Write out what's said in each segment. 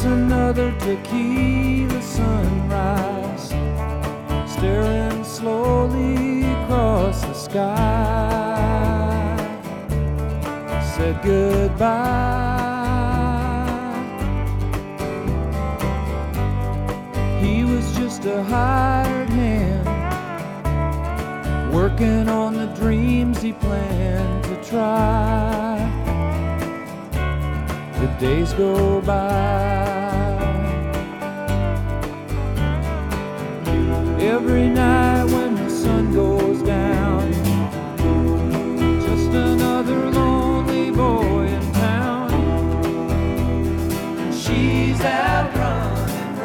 It's another tequila sunrise, staring slowly across the sky. Said goodbye. He was just a hired hand, working on the dreams he planned to try. The days go by. Every night when the sun goes down, just another lonely boy in town. She's out running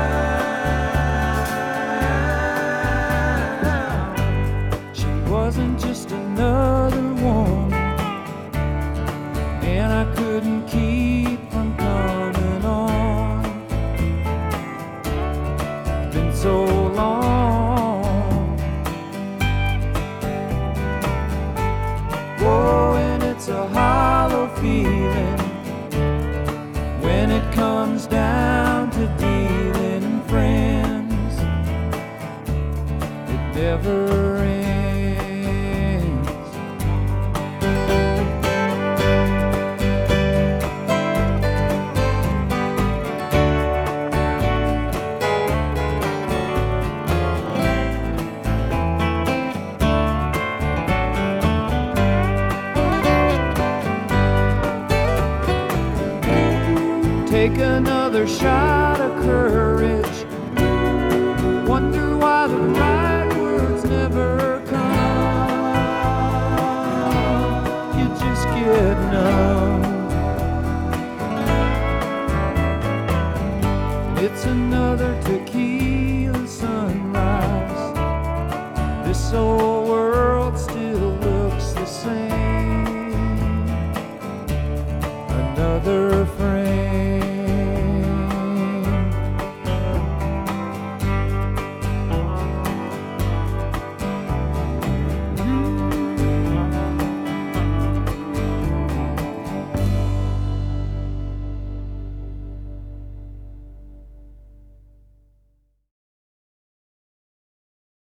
round. She wasn't just another woman, and I couldn't keep from coming on. It's been so long. Oh, and it's a hollow feeling when it comes down to dealing friends. It never ends. Take another shot of courage, wonder why the right words never come. You just get numb. It's another tequila sunrise, this old